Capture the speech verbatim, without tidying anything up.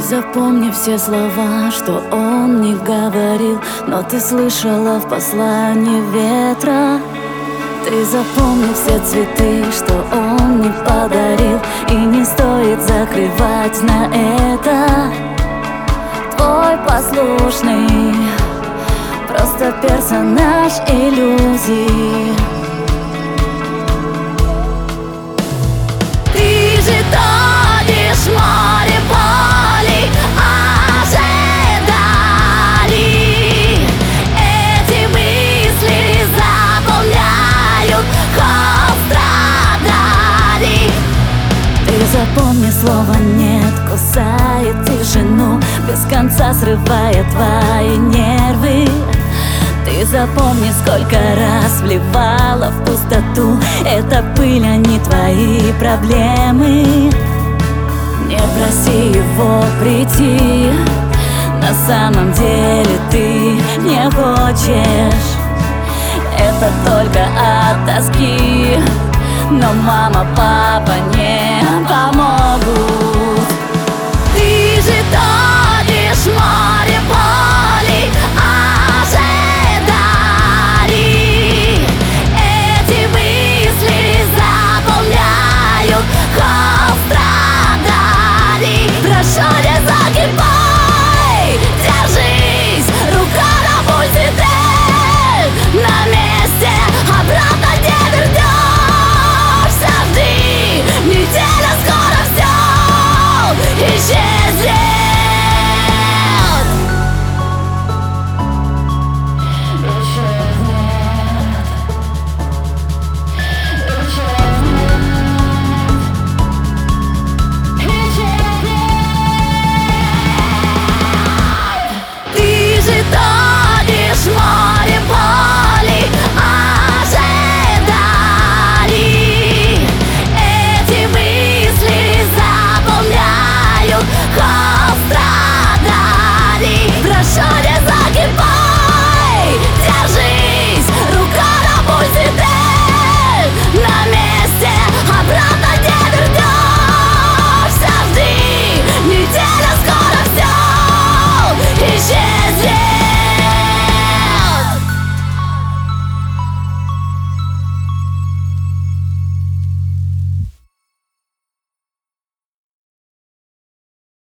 запомни все слова, что он не говорил, но ты слышала в послании ветра. Ты запомни все цветы, что он не подарил, и не стоит закрывать на это. Твой послушный, просто персонаж иллюзий. Ты же тонешь в море болей, ожиданий. Эти мысли заполняют холод страданий. Ты запомни, слово «нет» кусает тишину, без конца срывая твои нервы. Ты запомни, сколько раз вливала в пустоту эта пыль, а не твои проблемы. Не проси его прийти, на самом деле ты не хочешь. Это только от тоски, но мама, папа не помогут.